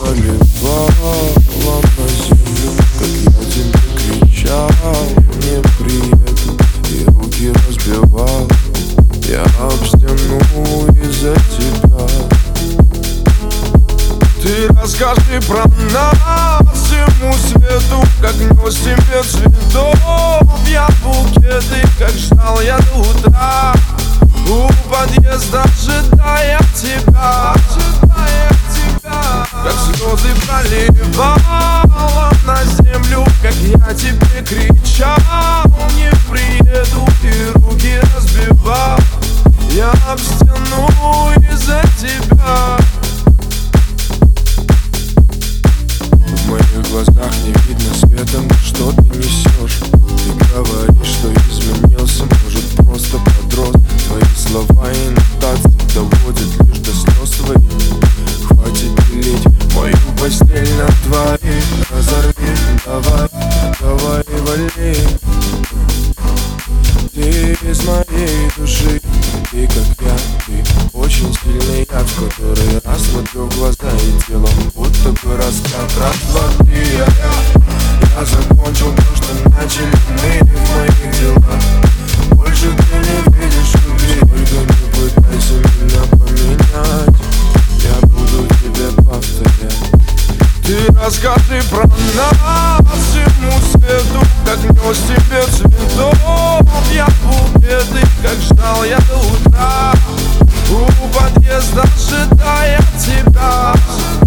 заливала на землю, как я тебе кричал, не приеду, и руки разбивал я об стену из-за тебя. Ты расскажи про нас всему свету, как нес тебе цветов я букеты, как ждал я до утра у подъезда, ожидая тебя, как слезы проливала на землю, как я тебе кричал, не приеду, и руки разбивал я об стену из-за тебя. В моих глазах не видно света, что ты несешь. Ты говоришь, что изменился, может просто подрос. Твои слова и нотации доводят лишь до слез твоих. Хватит делить мою постель на двоих. Разорви, давай, давай, вали. Ты из моей души, ты как я, ты очень сильный яд, в который раз смотрю в глаза и телом будто бы раскат. Раз, два, три, я закончил то, что начали мы в моих делах. Больше ты не видишь любви, только не пытайся меня поменять, я буду тебе повторять. Ты расскажи про нас всему свету, как нес тебе цветов я букеты, как ждал я до утра у подъезда, ожидая тебя.